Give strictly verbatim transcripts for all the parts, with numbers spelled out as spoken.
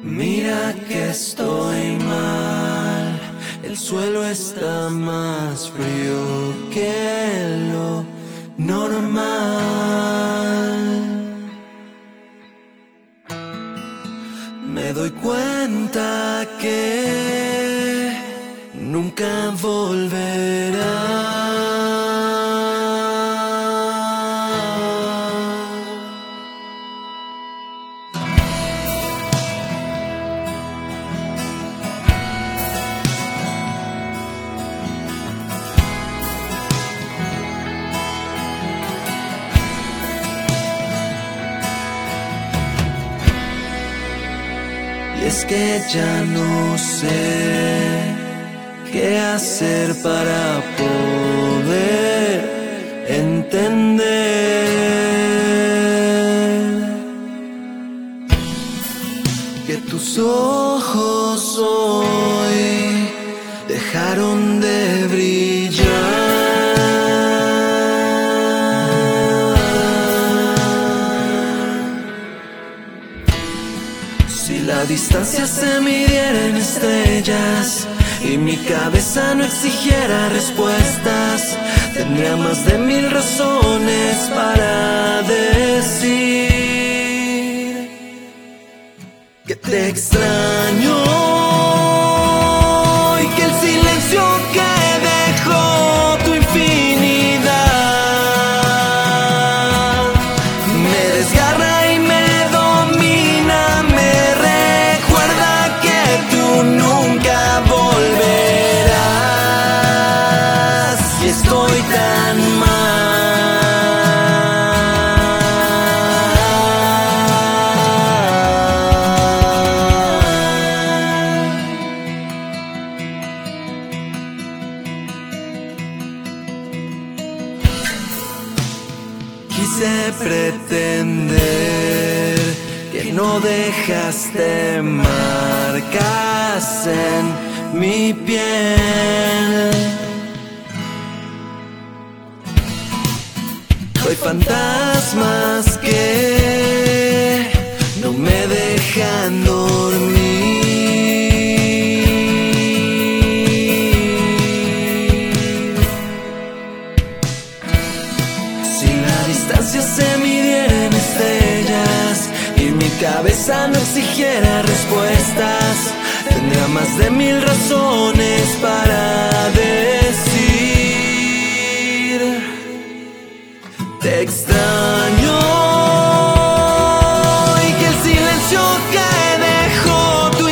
Mira que estoy mal, el suelo está más frío que lo normal. Me doy cuenta que nunca volverá. Y es que ya no sé qué hacer para poder entender que tus ojos hoy dejaron de brillar. Si la distancia se midiera en estrellas y mi cabeza no exigiera respuestas, tendría más de mil razones para decir que te extraño y que el silencio que dejó tu infinidad me desgarra y me domina, me recuerda que tú nunca volverás y estoy tan mal. Quise pretender que no dejaste marcas en mi piel. Soy fantasmas que no me dejan dormir. Si la distancia se midiera en estrellas y mi cabeza no exigiera respuestas, tendría más de mil razones para decir te extraño y que el silencio que dejó tu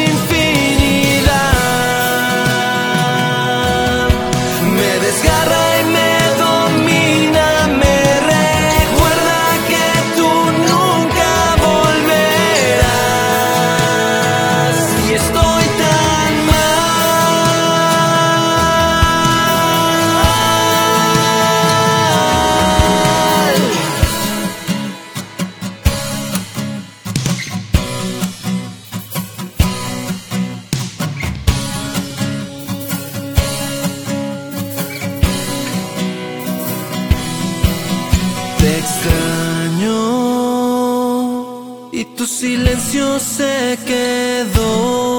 infinidad me desgarra y me domina, me recuerda que tú nunca volverás y estoy tan mal. Te extraño y tu silencio se quedó.